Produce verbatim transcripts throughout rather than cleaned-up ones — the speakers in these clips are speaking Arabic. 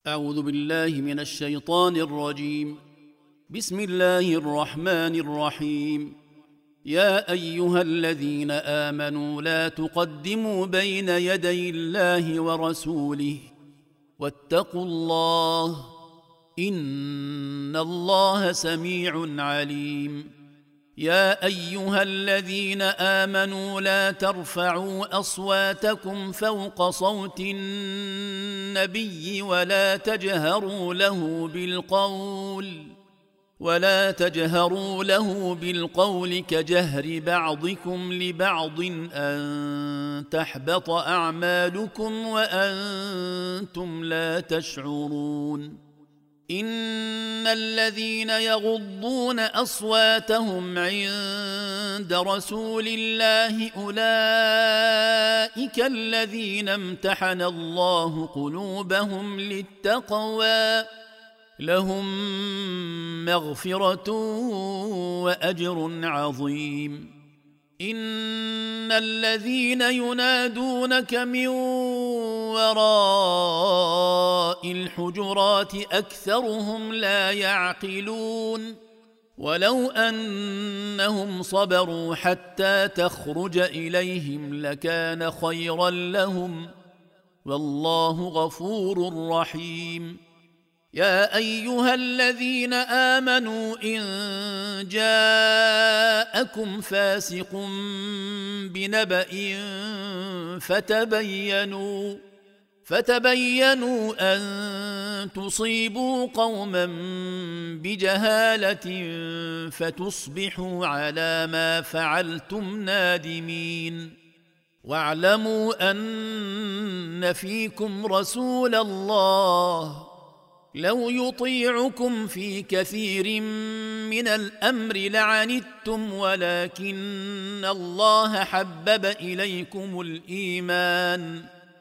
أعوذ بالله من الشيطان الرجيم. بسم الله الرحمن الرحيم. يا أيها الذين آمنوا لا تقدموا بين يدي الله ورسوله واتقوا الله إن الله سميع عليم. يا أيها الذين آمنوا لا ترفعوا أصواتكم فوق صوت النبي ولا تجهروا له بالقول ولا تجهروا له بالقول كجهر بعضكم لبعض أن تحبط أعمالكم وأنتم لا تشعرون. إن الذين يغضون أصواتهم عند رسول الله أولئك الذين امتحن الله قلوبهم للتقوى لهم مغفرة وأجر عظيم. إن الذين ينادونك من وراء الحجرات أكثرهم لا يعقلون. ولو أنهم صبروا حتى تخرج إليهم لكان خيرا لهم والله غفور رحيم. يا أيها الذين آمنوا إن جاءكم فاسق بنبأ فتبينوا فتبينوا أن تصيبوا قوما بجهالة فتصبحوا على ما فعلتم نادمين. واعلموا أن فيكم رسول الله لو يطيعكم في كثير من الأمر لعنتم ولكن الله حبب إليكم الإيمان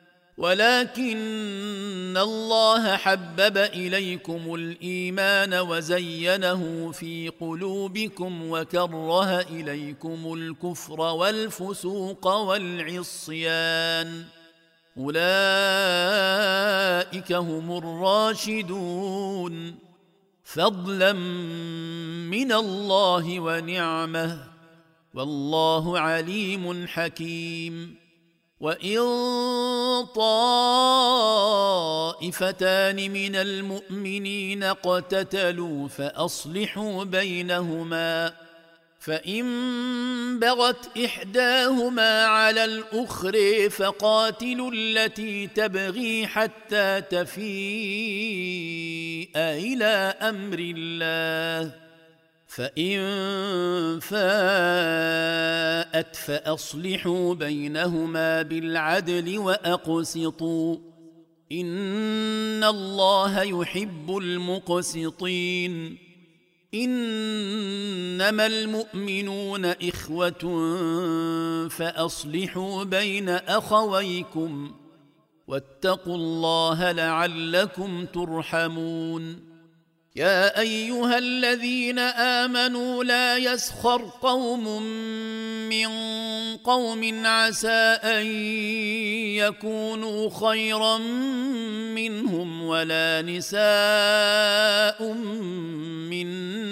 ولكن الله حبب إليكم الإيمان وزينه في قلوبكم وكره إليكم الكفر والفسوق والعصيان أولئك هم الراشدون فضلا من الله ونعمه والله عليم حكيم. وإن طائفتان من المؤمنين اقتتلوا فأصلحوا بينهما فإن بغت إحداهما على الأخرى فقاتلوا التي تبغي حتى تفيء إلى أمر الله فإن فاءت فأصلحوا بينهما بالعدل وأقسطوا إن الله يحب المقسطين. إنما المؤمنون إخوة فأصلحوا بين أخويكم واتقوا الله لعلكم ترحمون. يا أيها الذين آمنوا لا يسخر قوم من قوم عسى أن يكونوا خيرا منهم ولا نساء من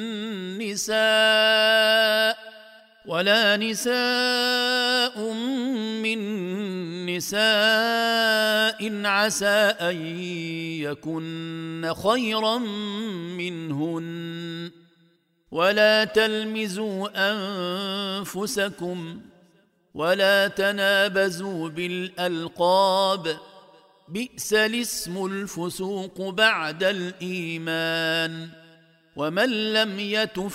نساء ولا نساء من نساء عسى أن يكن خيرا منهن ولا تلمزوا أنفسكم ولا تنابزوا بالألقاب بئس الاسم الفسوق بعد الإيمان ومن لم يتف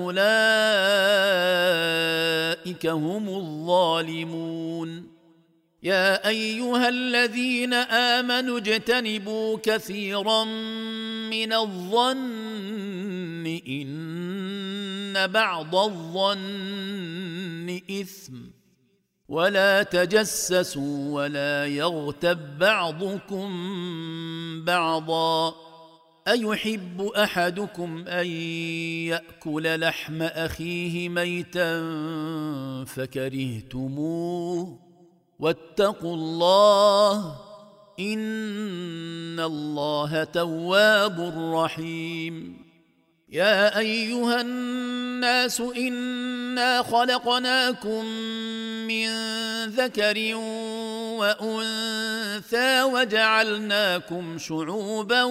فأولئك هم الظالمون. يا أيها الذين آمنوا اجتنبوا كثيرا من الظن إن بعض الظن إثم ولا تجسسوا ولا يغتب بعضكم بعضا أيحب أحدكم أن يأكل لحم أخيه ميتا فكرهتموه واتقوا الله إن الله تواب رحيم. يا أيها الناس إنا خلقناكم من ذكر وأنثى وجعلناكم شعوبا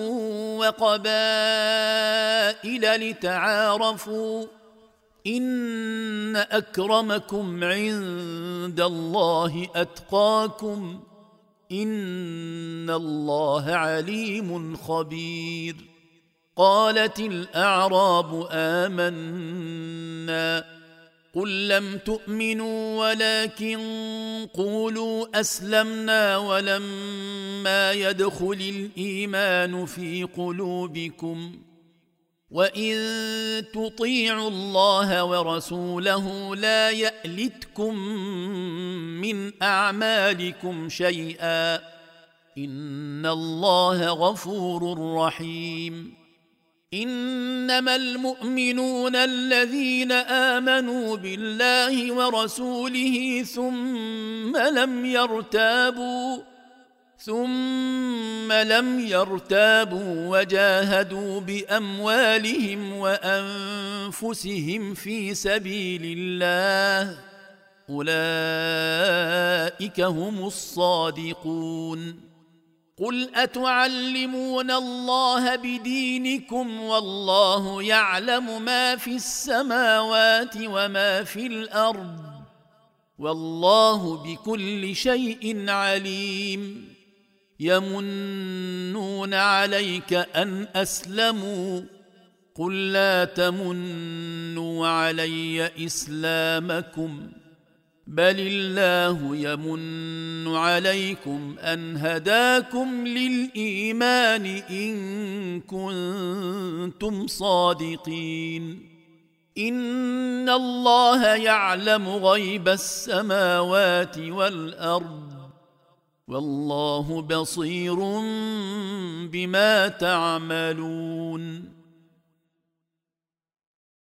وقبائل لتعارفوا إن أكرمكم عند الله أتقاكم إن الله عليم خبير. قالت الأعراب آمنا قل لم تؤمنوا ولكن قولوا أسلمنا ولما يدخل الإيمان في قلوبكم وإن تطيعوا الله ورسوله لا يألتكم من أعمالكم شيئا إن الله غفور رحيم. إنما المؤمنون الذين آمنوا بالله ورسوله ثم لم يرتابوا ثم لم يرتابوا وجاهدوا بأموالهم وأنفسهم في سبيل الله أولئك هم الصادقون. قل أتعلمون الله بدينكم والله يعلم ما في السماوات وما في الأرض والله بكل شيء عليم. يمنون عليك أن أسلموا قل لا تمنوا علي إسلامكم بل الله يمن عليكم أن هداكم للإيمان إن كنتم صادقين. إن الله يعلم غيب السماوات والأرض والله بصير بما تعملون.